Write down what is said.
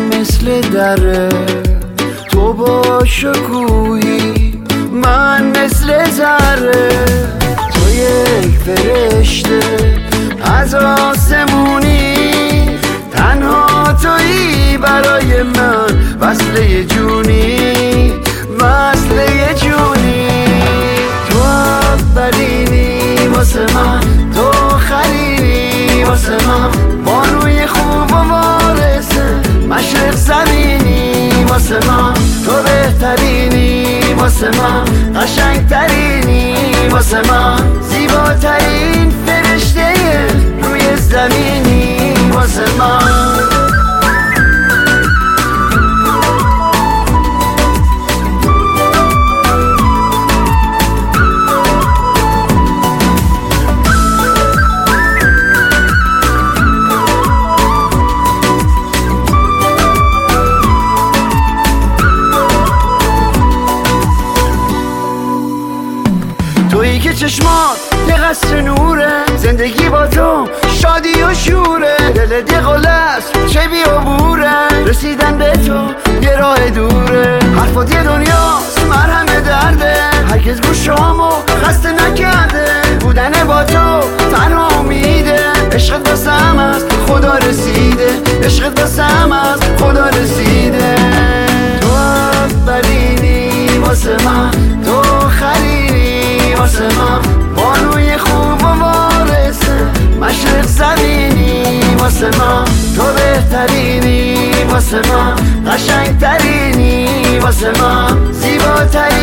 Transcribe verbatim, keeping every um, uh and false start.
مثل دره، تو با شکوهی من مثل ذره. تو یک فرشته از آسمونی، تنها تویی برای من، وصله جونی وصله جونی. تو اولینی واسه من، تو خلیلی واسه من، بانوی خوب و وارثه مشرق زمینی واسه من. تو بهترینی واسه من، قشنگترینی واسه من، زیباترین فرشته روی زمینی واسه من. تویی که چشمات یه قصر نوره، زندگی با تو شادی و شوره. دل دقل است چه بیابوره، رسیدن به تو یه راه دوره. حرفات یه دنیاست مرهم درده، هرگز گوشامو خسته نکرده. بودن با تو تنها امیده، عشقت واسم از خدا رسیده، عشقت واسم از خدا رسیده. تو اولینی واسه من، تو خلیلی واسه من، بانوی خوب و وارثه مشرق زمینی واسه من. تو بهترینی واسه من، قشنگترینی واسه من، زیباترینی